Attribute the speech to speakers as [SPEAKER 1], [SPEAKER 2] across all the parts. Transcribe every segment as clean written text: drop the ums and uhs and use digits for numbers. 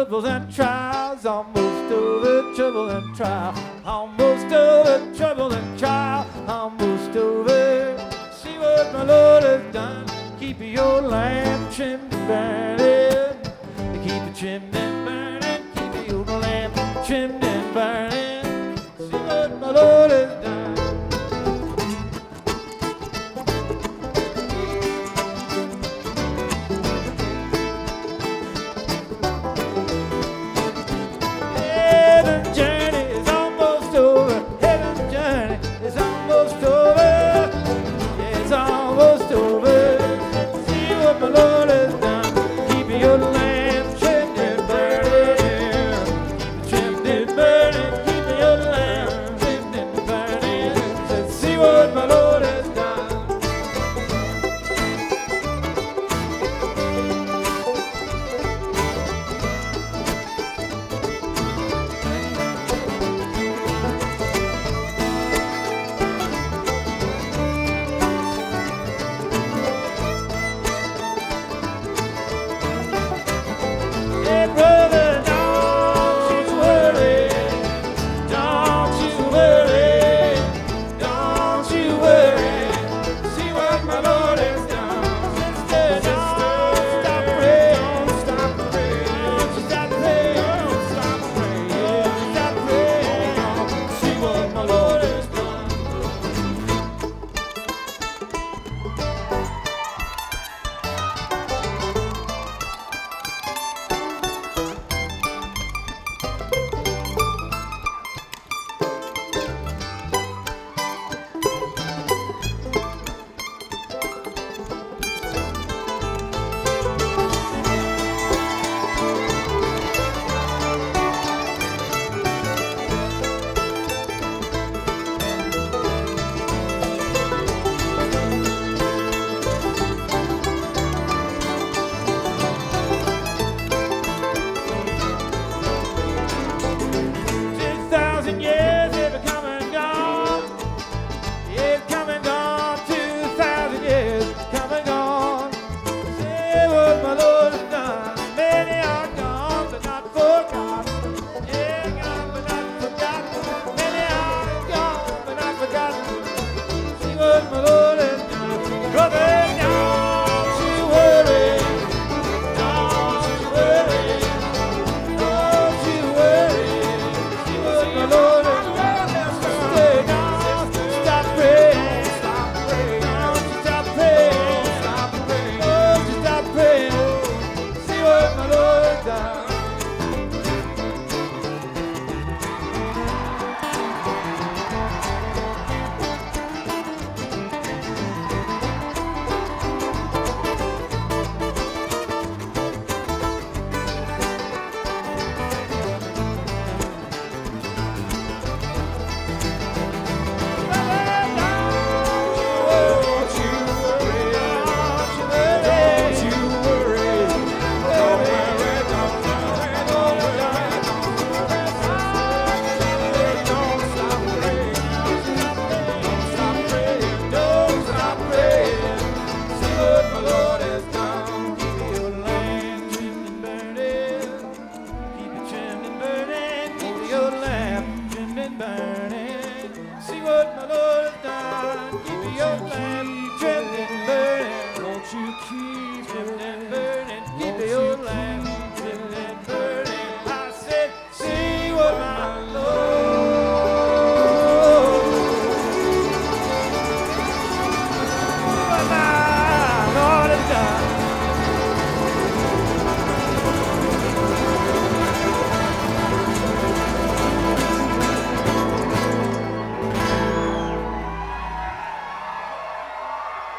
[SPEAKER 1] troubles and trials, almost over trouble and trial, almost over trouble and trial, almost over. See what my Lord has done. Keep your lamp trimmed and burning. Keep it trimmed and burning. Keep your lamp trimmed and burning. See what my Lord has done.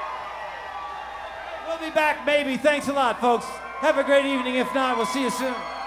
[SPEAKER 1] Back, maybe. Thanks a lot, folks. Have a great evening. If not, we'll see you soon.